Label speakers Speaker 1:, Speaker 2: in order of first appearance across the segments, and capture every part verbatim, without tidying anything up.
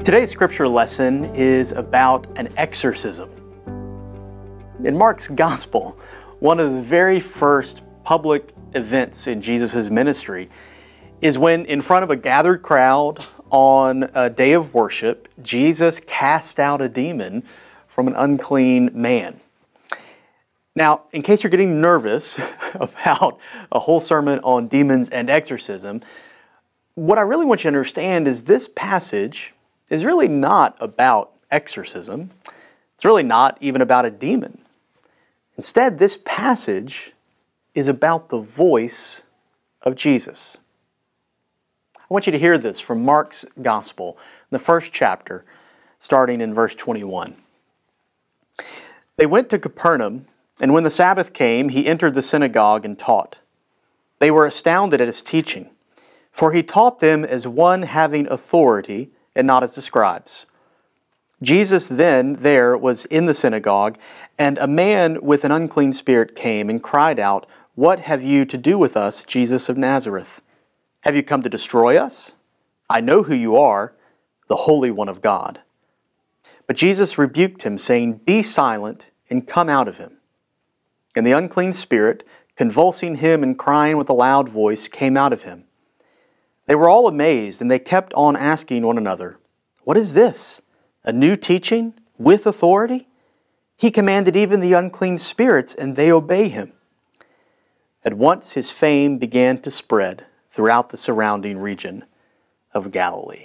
Speaker 1: Today's scripture lesson is about an exorcism. In Mark's gospel, one of the very first public events in Jesus' ministry is when, in front of a gathered crowd on a day of worship, Jesus cast out a demon from an unclean man. Now, in case you're getting nervous about a whole sermon on demons and exorcism, what I really want you to understand is this passage is really not about exorcism. It's really not even about a demon. Instead, this passage is about the voice of Jesus. I want you to hear this from Mark's Gospel, the first chapter, starting in verse twenty-one. They went to Capernaum, and when the Sabbath came, he entered the synagogue and taught. They were astounded at his teaching, for he taught them as one having authority and not as the scribes. Jesus then there was in the synagogue, and a man with an unclean spirit came and cried out, "What have you to do with us, Jesus of Nazareth? Have you come to destroy us? I know who you are, the Holy One of God." But Jesus rebuked him, saying, "Be silent and come out of him." And the unclean spirit, convulsing him and crying with a loud voice, came out of him. They were all amazed, and they kept on asking one another, "What is this? A new teaching with authority? He commanded even the unclean spirits, and they obey him." At once his fame began to spread throughout the surrounding region of Galilee.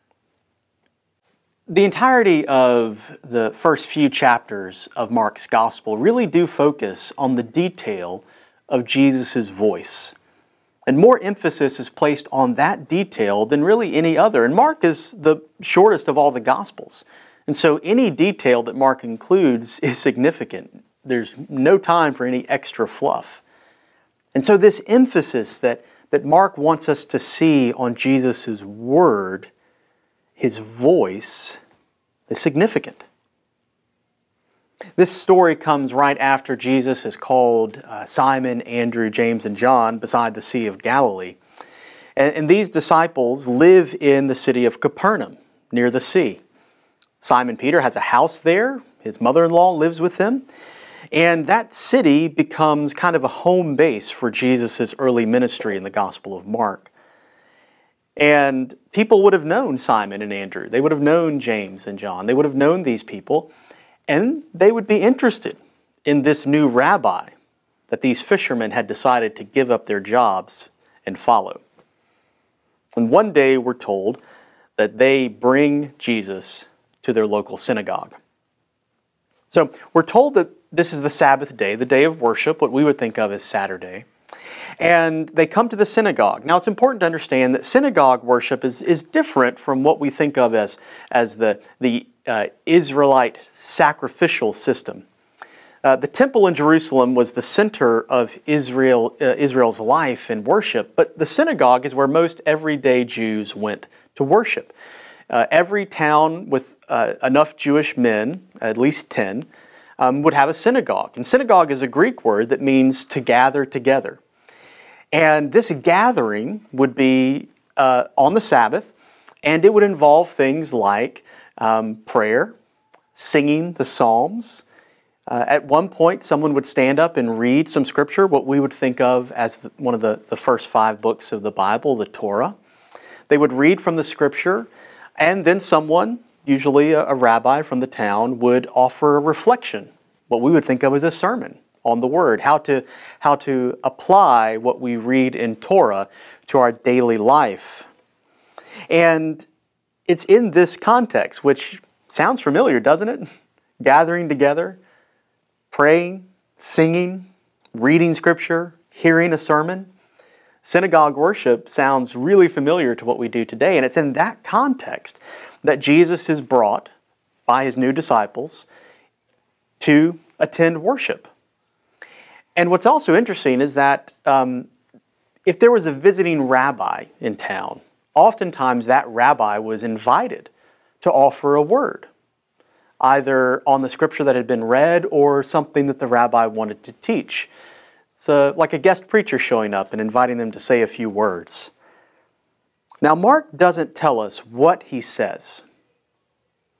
Speaker 1: The entirety of the first few chapters of Mark's Gospel really do focus on the detail of Jesus' voice. And more emphasis is placed on that detail than really any other. And Mark is the shortest of all the Gospels. And so any detail that Mark includes is significant. There's no time for any extra fluff. And so this emphasis that, that Mark wants us to see on Jesus' word, his voice, is significant. This story comes right after Jesus has called uh, Simon, Andrew, James, and John beside the Sea of Galilee. And, and these disciples live in the city of Capernaum, near the sea. Simon Peter has a house there. His mother-in-law lives with him. And that city becomes kind of a home base for Jesus' early ministry in the Gospel of Mark. And people would have known Simon and Andrew. They would have known James and John. They would have known these people. And they would be interested in this new rabbi that these fishermen had decided to give up their jobs and follow. And one day we're told that they bring Jesus to their local synagogue. So we're told that this is the Sabbath day, the day of worship, what we would think of as Saturday. And they come to the synagogue. Now it's important to understand that synagogue worship is, is different from what we think of as, as the, the uh, Israelite sacrificial system. Uh, the temple in Jerusalem was the center of Israel, uh, Israel's life and worship, but the synagogue is where most everyday Jews went to worship. Uh, every town with uh, enough Jewish men, at least ten, um, would have a synagogue. And synagogue is a Greek word that means to gather together. And this gathering would be uh, on the Sabbath, and it would involve things like um, prayer, singing the Psalms. Uh, at one point, someone would stand up and read some scripture, what we would think of as the, one of the, the first five books of the Bible, the Torah. They would read from the scripture, and then someone, usually a, a rabbi from the town, would offer a reflection, what we would think of as a sermon on the Word, how to, how to apply what we read in Torah to our daily life. And it's in this context, which sounds familiar, doesn't it? Gathering together, praying, singing, reading Scripture, hearing a sermon. Synagogue worship sounds really familiar to what we do today, and it's in that context that Jesus is brought by his new disciples to attend worship. And what's also interesting is that um, if there was a visiting rabbi in town, oftentimes that rabbi was invited to offer a word, either on the scripture that had been read or something that the rabbi wanted to teach. It's a, like a guest preacher showing up and inviting them to say a few words. Now, Mark doesn't tell us what he says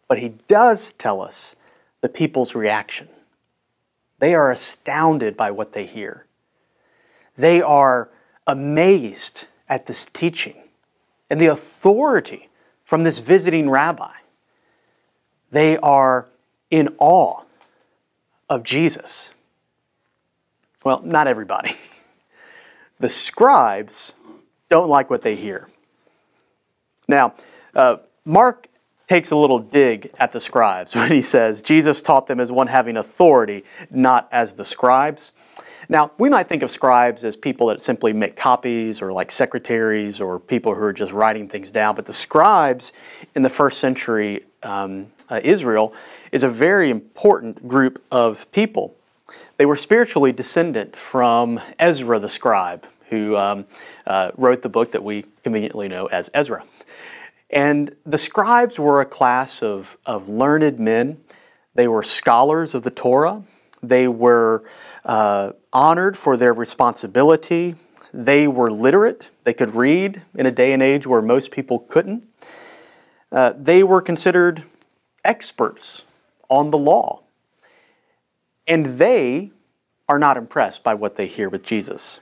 Speaker 1: But he does tell us the people's reaction. They are astounded by what they hear. They are amazed at this teaching and the authority from this visiting rabbi. They are in awe of Jesus. Well, not everybody. The scribes don't like what they hear. Now, uh, Mark takes a little dig at the scribes when he says Jesus taught them as one having authority, not as the scribes. Now, we might think of scribes as people that simply make copies or like secretaries or people who are just writing things down. But the scribes in the first century um, uh, Israel is a very important group of people. They were spiritually descendant from Ezra the scribe, who um, uh, wrote the book that we conveniently know as Ezra. And the scribes were a class of, of learned men. They were scholars of the Torah. They were uh, honored for their responsibility. They were literate. They could read in a day and age where most people couldn't. Uh, they were considered experts on the law. And they are not impressed by what they hear with Jesus.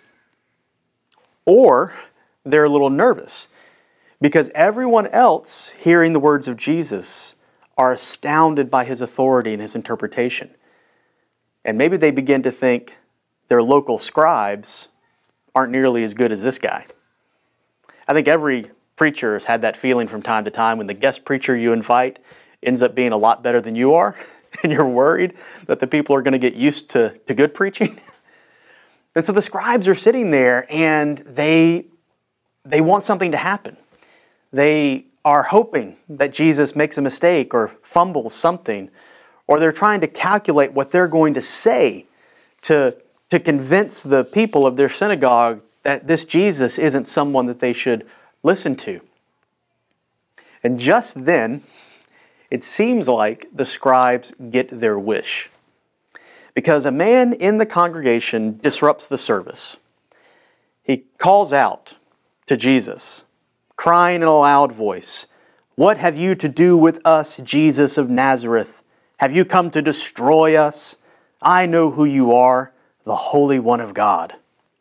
Speaker 1: Or they're a little nervous because everyone else hearing the words of Jesus are astounded by his authority and his interpretation. And maybe they begin to think their local scribes aren't nearly as good as this guy. I think every preacher has had that feeling from time to time when the guest preacher you invite ends up being a lot better than you are, and you're worried that the people are going to get used to, to good preaching. And so the scribes are sitting there and they, they want something to happen. They are hoping that Jesus makes a mistake or fumbles something, or they're trying to calculate what they're going to say to, to convince the people of their synagogue that this Jesus isn't someone that they should listen to. And just then, it seems like the scribes get their wish. Because a man in the congregation disrupts the service. He calls out to Jesus, crying in a loud voice, "What have you to do with us, Jesus of Nazareth? Have you come to destroy us? I know who you are, the Holy One of God."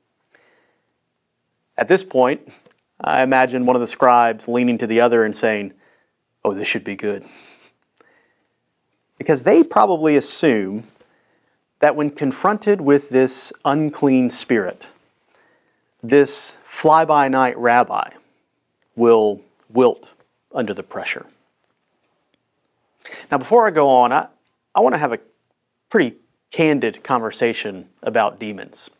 Speaker 1: At this point, I imagine one of the scribes leaning to the other and saying, "Oh, this should be good." Because they probably assume that when confronted with this unclean spirit, this fly-by-night rabbi will wilt under the pressure. Now, before I go on, I, I want to have a pretty candid conversation about demons.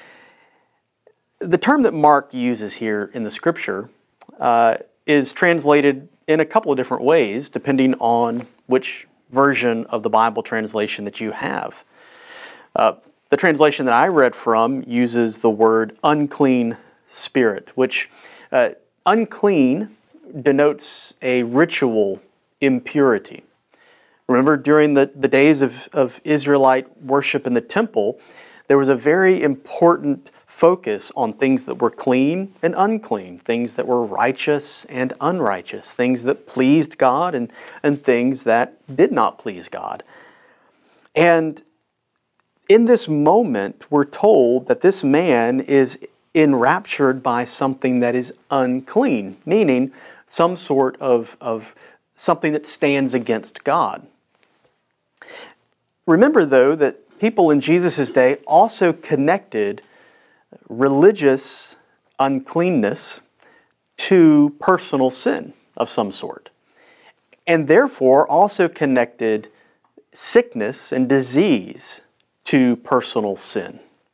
Speaker 1: The term that Mark uses here in the scripture uh, is translated in a couple of different ways, depending on which version of the Bible translation that you have. Uh, the translation that I read from uses the word unclean spirit, which uh, unclean denotes a ritual impurity. Remember, during the, the days of, of Israelite worship in the temple, there was a very important focus on things that were clean and unclean, things that were righteous and unrighteous, things that pleased God and, and things that did not please God. And in this moment, we're told that this man is enraptured by something that is unclean, meaning some sort of, of something that stands against God. Remember, though, that people in Jesus' day also connected religious uncleanness to personal sin of some sort, and therefore also connected sickness and disease to personal sin.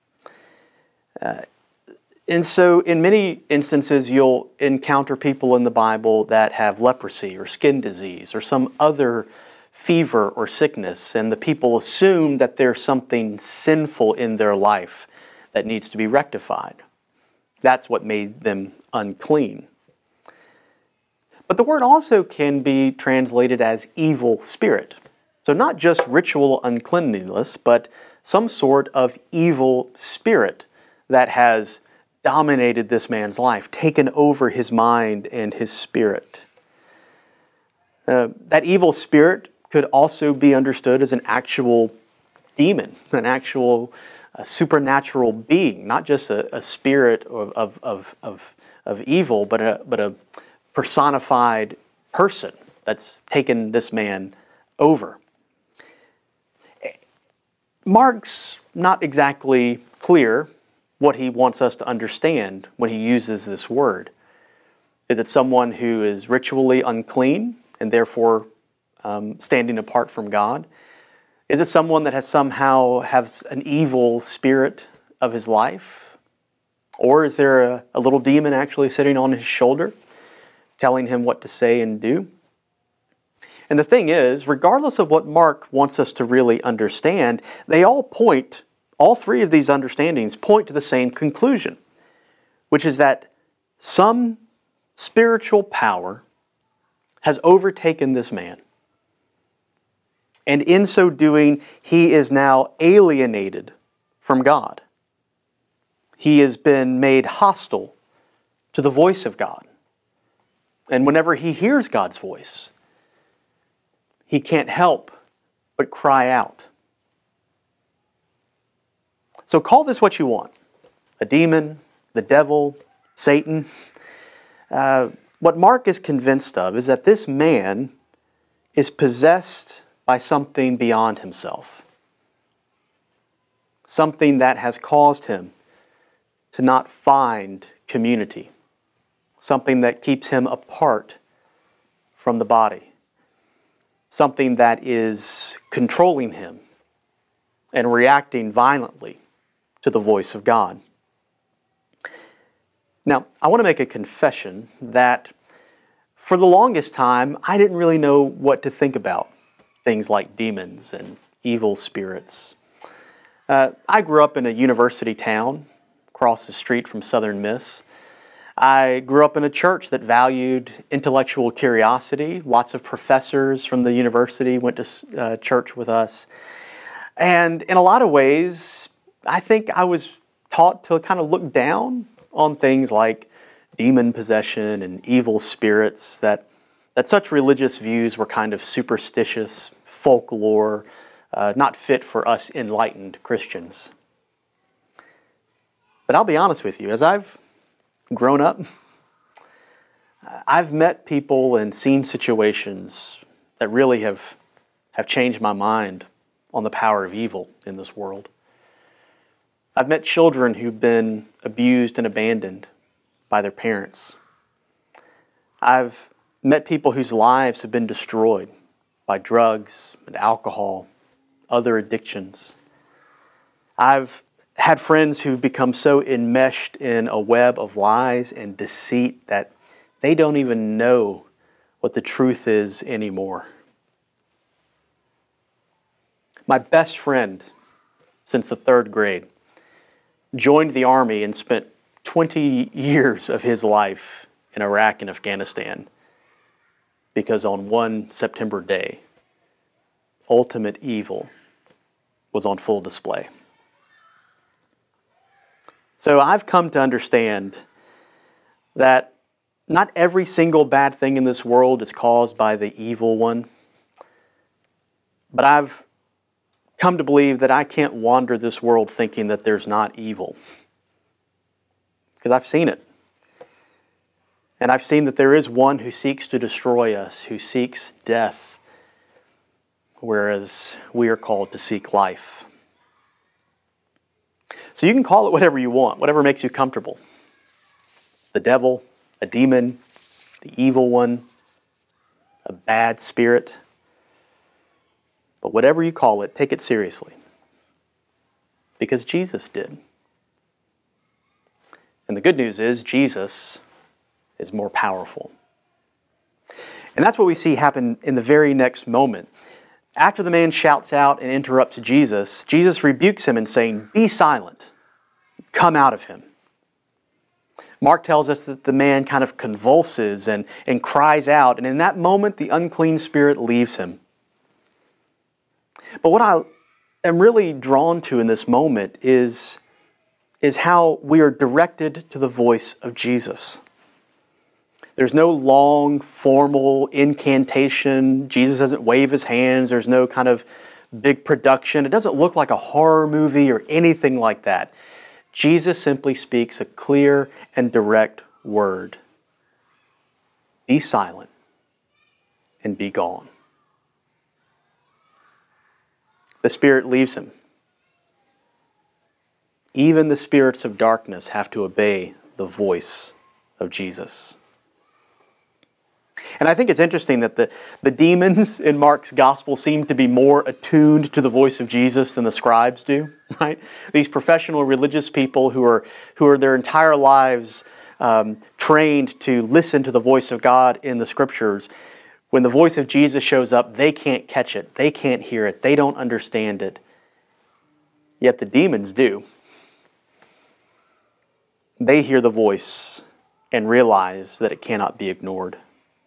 Speaker 1: Uh, and so in many instances, you'll encounter people in the Bible that have leprosy or skin disease or some other fever or sickness, and the people assume that there's something sinful in their life that needs to be rectified. That's what made them unclean. But the word also can be translated as evil spirit. So not just ritual uncleanliness, but some sort of evil spirit that has dominated this man's life, taken over his mind and his spirit. Uh, that evil spirit could also be understood as an actual demon, an actual uh, supernatural being, not just a, a spirit of, of, of, of, of evil, but a, but a personified person that's taken this man over. Mark's not exactly clear what he wants us to understand when he uses this word. Is it someone who is ritually unclean and therefore um, standing apart from God? Is it someone that has somehow has an evil spirit of his life? Or is there a, a little demon actually sitting on his shoulder, telling him what to say and do? And the thing is, regardless of what Mark wants us to really understand, they all point, all three of these understandings point to the same conclusion, which is that some spiritual power has overtaken this man. And in so doing, he is now alienated from God. He has been made hostile to the voice of God. And whenever he hears God's voice, he can't help but cry out. So call this what you want. A demon, the devil, Satan. Uh, what Mark is convinced of is that this man is possessed by something beyond himself. Something that has caused him to not find community. Something that keeps him apart from the body. Something that is controlling him and reacting violently to the voice of God. Now, I want to make a confession that for the longest time, I didn't really know what to think about things like demons and evil spirits. Uh, I grew up in a university town across the street from Southern Miss. I grew up in a church that valued intellectual curiosity. Lots of professors from the university went to uh, church with us. And in a lot of ways, I think I was taught to kind of look down on things like demon possession and evil spirits, that, that such religious views were kind of superstitious, folklore, uh, not fit for us enlightened Christians. But I'll be honest with you, as I've grown up, I've met people and seen situations that really have, have changed my mind on the power of evil in this world. I've met children who've been abused and abandoned by their parents. I've met people whose lives have been destroyed by drugs and alcohol, other addictions. I've had friends who've become so enmeshed in a web of lies and deceit that they don't even know what the truth is anymore. My best friend since the third grade joined the Army and spent twenty years of his life in Iraq and Afghanistan because on one September day, ultimate evil was on full display. So I've come to understand that not every single bad thing in this world is caused by the evil one. But I've come to believe that I can't wander this world thinking that there's not evil. Because I've seen it. And I've seen that there is one who seeks to destroy us, who seeks death, whereas we are called to seek life. So you can call it whatever you want, whatever makes you comfortable. The devil, a demon, the evil one, a bad spirit. But whatever you call it, take it seriously. Because Jesus did. And the good news is Jesus is more powerful. And that's what we see happen in the very next moment. After the man shouts out and interrupts Jesus, Jesus rebukes him and saying, "Be silent. Come out of him." Mark tells us that the man kind of convulses and, and cries out, and in that moment, the unclean spirit leaves him. But what I am really drawn to in this moment is, is how we are directed to the voice of Jesus. There's no long, formal incantation. Jesus doesn't wave his hands. There's no kind of big production. It doesn't look like a horror movie or anything like that. Jesus simply speaks a clear and direct word. Be silent and be gone. The Spirit leaves him. Even the spirits of darkness have to obey the voice of Jesus. And I think it's interesting that the, the demons in Mark's gospel seem to be more attuned to the voice of Jesus than the scribes do, right? These professional religious people who are who are their entire lives um, trained to listen to the voice of God in the Scriptures. When the voice of Jesus shows up, they can't catch it. They can't hear it. They don't understand it. Yet the demons do. They hear the voice and realize that it cannot be ignored.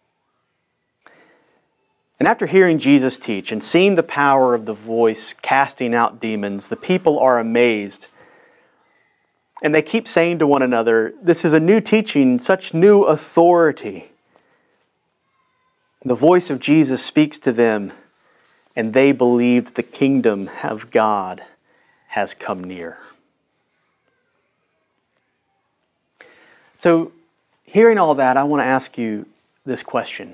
Speaker 1: And after hearing Jesus teach and seeing the power of the voice casting out demons, the people are amazed. And they keep saying to one another, "This is a new teaching, such new authority." The voice of Jesus speaks to them, and they believe that the kingdom of God has come near. So, hearing all that, I want to ask you this question.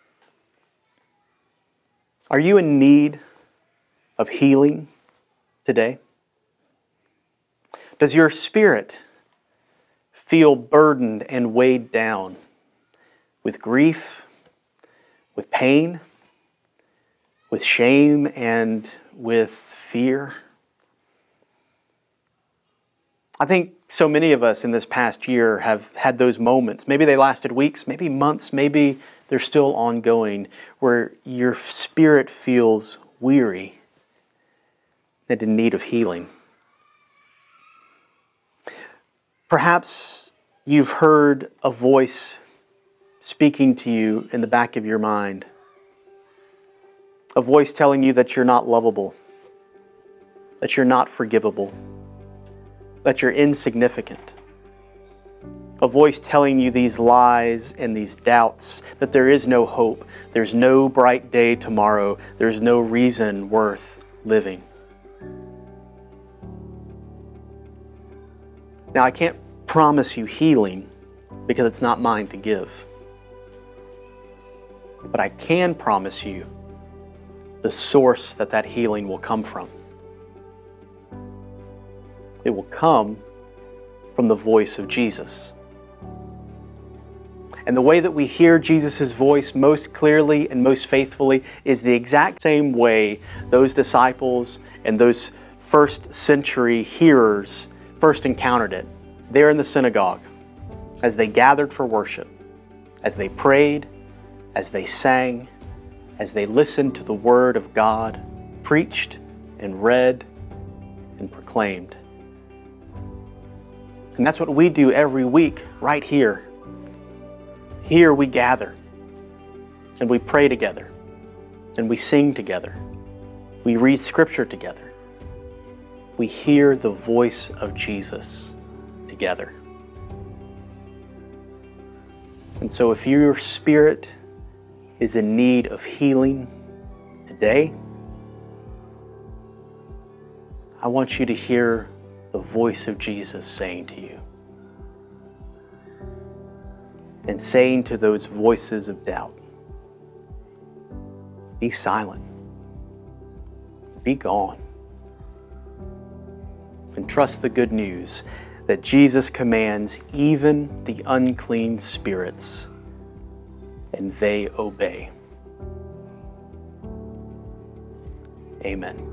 Speaker 1: Are you in need of healing today? Does your spirit feel burdened and weighed down with grief, with pain, with shame, and with fear? I think so many of us in this past year have had those moments. Maybe they lasted weeks, maybe months, maybe they're still ongoing, where your spirit feels weary and in need of healing. Perhaps you've heard a voice speaking to you in the back of your mind. A voice telling you that you're not lovable, that you're not forgivable, that you're insignificant. A voice telling you these lies and these doubts, that there is no hope, there's no bright day tomorrow, there's no reason worth living. Now, I can't promise you healing because it's not mine to give. But I can promise you the source that that healing will come from. It will come from the voice of Jesus. And the way that we hear Jesus' voice most clearly and most faithfully is the exact same way those disciples and those first century hearers first encountered it. There in the synagogue, as they gathered for worship, as they prayed, as they sang, as they listened to the Word of God preached and read and proclaimed. And that's what we do every week right here. Here we gather and we pray together and we sing together. We read Scripture together. We hear the voice of Jesus together. And so if your spirit is in need of healing today, I want you to hear the voice of Jesus saying to you, and saying to those voices of doubt, be silent, be gone, and trust the good news that Jesus commands even the unclean spirits, and they obey. Amen.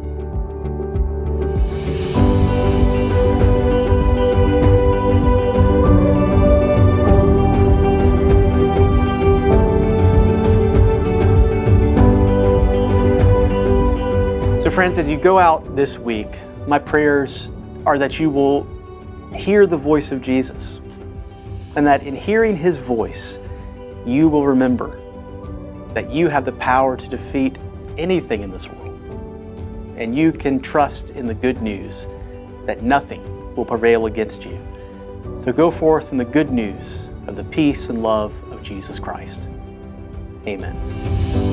Speaker 1: So friends, as you go out this week, my prayers are that you will hear the voice of Jesus, and that in hearing His voice, you will remember that you have the power to defeat anything in this world, and you can trust in the good news that nothing will prevail against you. So go forth in the good news of the peace and love of of Jesus Christ. Amen.